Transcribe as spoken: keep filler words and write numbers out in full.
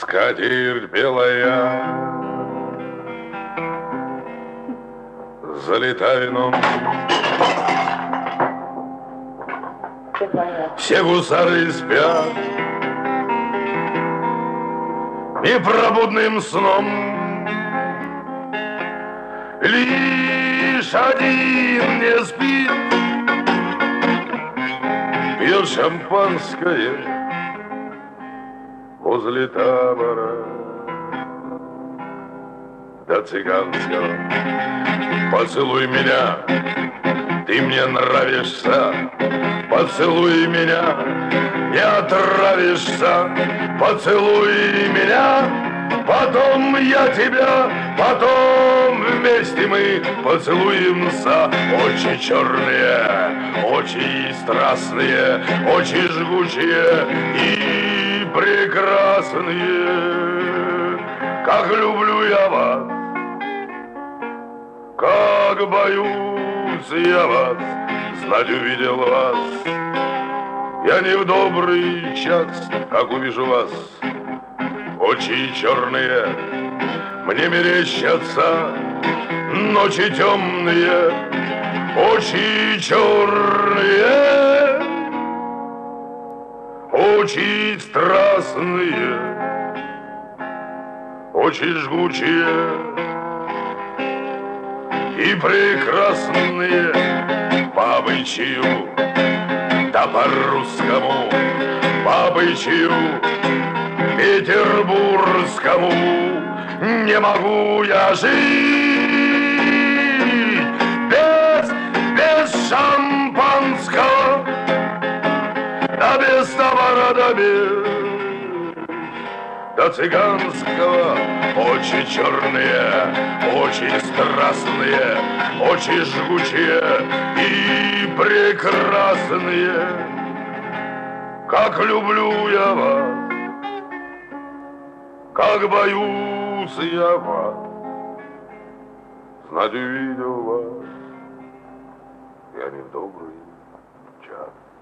Скатерть белая, залита вином. Все гусары спят непробудным сном. Лишь один не спит, пьет шампанское возле табора до цыганского. Поцелуй меня, ты мне нравишься, поцелуй меня, не отравишься, поцелуй меня, потом я тебя, потом вместе мы поцелуемся. Очи черные, очи страстные, очи жгучие и прекрасные. Как люблю я вас, как боюсь я вас, знать увидел вас. Я не в добрый час, как увижу вас. Очи черные мне мерещатся, ночи темные, очи черные, очи страстные, очи жгучие и прекрасные. По обычаю, да по-русскому, по обычаю петербургскому не могу я жить без, без шампанского, да без товара, да без, до цыганского. Очи черные, очи страстные, очи жгучие и прекрасные. Как люблю я вас, как боюсь я вас, знать увидел вас, я не в добрый час.